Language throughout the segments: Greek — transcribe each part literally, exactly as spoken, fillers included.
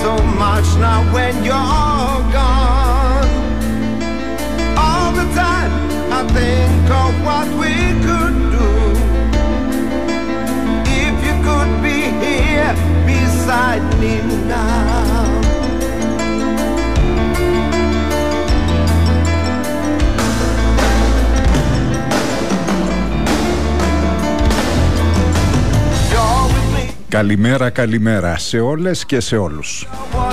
so much now when you're gone. All the time I think of what we could do. If you could be here beside me now. Καλημέρα, καλημέρα σε όλες και σε όλους.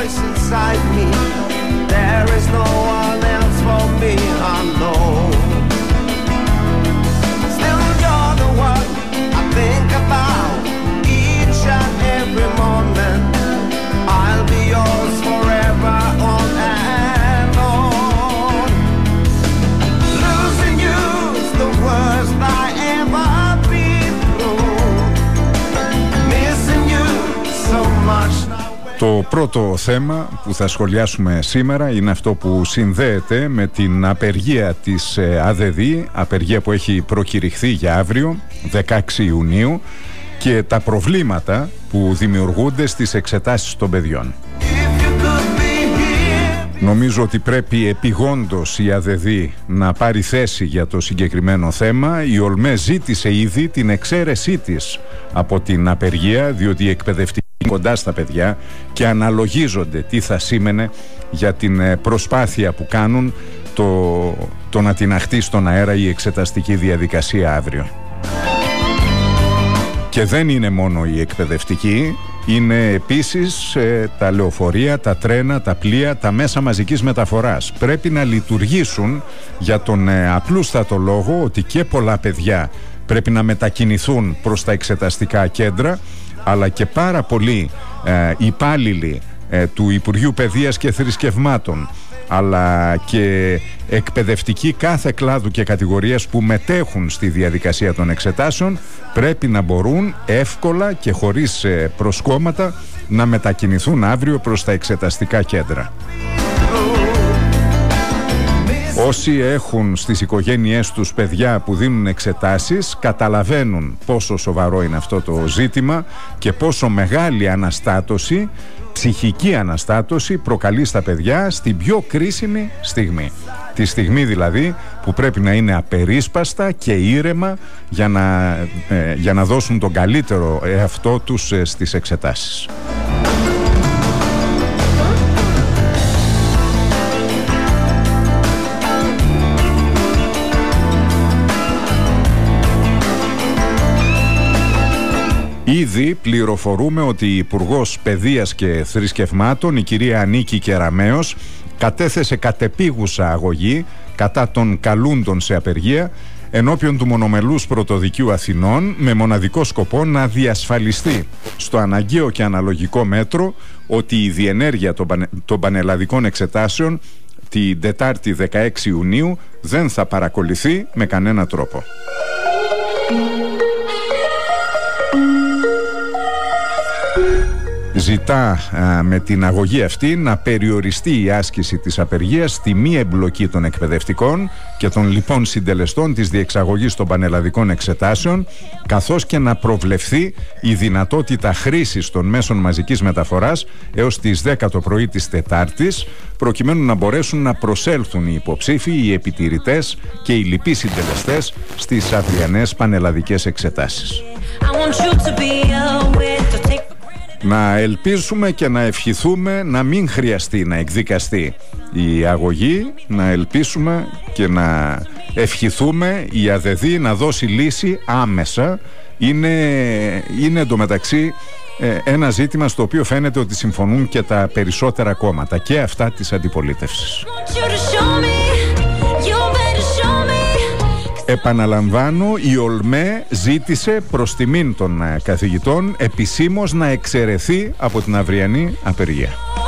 Το πρώτο θέμα που θα σχολιάσουμε σήμερα είναι αυτό που συνδέεται με την απεργία της ΑΔΔ, απεργία που έχει προκηρυχθεί για αύριο, δεκαέξι Ιουνίου, και τα προβλήματα που δημιουργούνται στις εξετάσεις των παιδιών. Νομίζω ότι πρέπει επιγόντως η ΑΔΔ να πάρει θέση για το συγκεκριμένο θέμα. Η ΟΛΜΕ ζήτησε ήδη την εξαίρεσή της από την απεργία, διότι οι εκπαιδευτικοί κοντά στα παιδιά και αναλογίζονται τι θα σήμαινε για την προσπάθεια που κάνουν το, το να τιναχτεί στον αέρα η εξεταστική διαδικασία αύριο. Και δεν είναι μόνο οι εκπαιδευτικοί, είναι επίσης ε, τα λεωφορεία, τα τρένα, τα πλοία, τα μέσα μαζικής μεταφοράς. Πρέπει να λειτουργήσουν για τον ε, απλούστατο λόγο ότι και πολλά παιδιά πρέπει να μετακινηθούν προς τα εξεταστικά κέντρα, αλλά και πάρα πολλοί ε, υπάλληλοι ε, του Υπουργείου Παιδείας και Θρησκευμάτων, αλλά και εκπαιδευτικοί κάθε κλάδου και κατηγορίας που μετέχουν στη διαδικασία των εξετάσεων πρέπει να μπορούν εύκολα και χωρίς ε, προσκόμματα να μετακινηθούν αύριο προς τα εξεταστικά κέντρα. Όσοι έχουν στις οικογένειές τους παιδιά που δίνουν εξετάσεις καταλαβαίνουν πόσο σοβαρό είναι αυτό το ζήτημα και πόσο μεγάλη αναστάτωση, ψυχική αναστάτωση προκαλεί στα παιδιά στην πιο κρίσιμη στιγμή. Τη στιγμή δηλαδή που πρέπει να είναι απερίσπαστα και ήρεμα για να, ε, για να δώσουν τον καλύτερο εαυτό τους ε, στις εξετάσεις. Ήδη πληροφορούμε ότι η Υπουργός Παιδείας και Θρησκευμάτων, η κυρία Ανίκη Κεραμέως, κατέθεσε κατεπίγουσα αγωγή κατά των καλούντων σε απεργία ενώπιον του Μονομελούς Πρωτοδικείου Αθηνών, με μοναδικό σκοπό να διασφαλιστεί στο αναγκαίο και αναλογικό μέτρο ότι η διενέργεια των, πανε, των πανελλαδικών εξετάσεων την Τετάρτη δεκαέξι Ιουνίου δεν θα παρακολουθεί με κανένα τρόπο. Ζητά α, με την αγωγή αυτή να περιοριστεί η άσκηση της απεργίας στη μη εμπλοκή των εκπαιδευτικών και των λοιπών συντελεστών της διεξαγωγής των πανελλαδικών εξετάσεων, καθώς και να προβλεφθεί η δυνατότητα χρήσης των μέσων μαζικής μεταφοράς έως τις δέκα το πρωί της Τετάρτης, προκειμένου να μπορέσουν να προσέλθουν οι υποψήφοι, οι επιτηρητές και οι λοιποί συντελεστές στις αυριανές πανελλαδικές εξετάσεις. Να ελπίσουμε και να ευχηθούμε να μην χρειαστεί να εκδικαστεί η αγωγή, να ελπίσουμε και να ευχηθούμε η ΑΔΔ να δώσει λύση άμεσα. Είναι, είναι εντωμεταξύ ε, ένα ζήτημα στο οποίο φαίνεται ότι συμφωνούν και τα περισσότερα κόμματα, και αυτά της αντιπολίτευσης. Επαναλαμβάνω, η ΟΛΜΕ ζήτησε προς τιμήν των καθηγητών επισήμως να εξαιρεθεί από την αυριανή απεργία.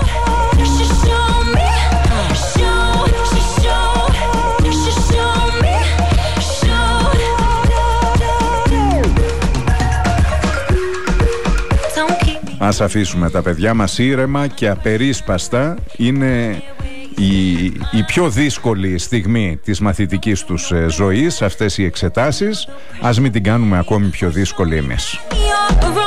Ας αφήσουμε τα παιδιά μας ήρεμα και απερίσπαστα. Είναι η, η πιο δύσκολη στιγμή της μαθητικής τους ε, ζωής, αυτές οι εξετάσεις. Ας μην την κάνουμε ακόμη πιο δύσκολη εμείς.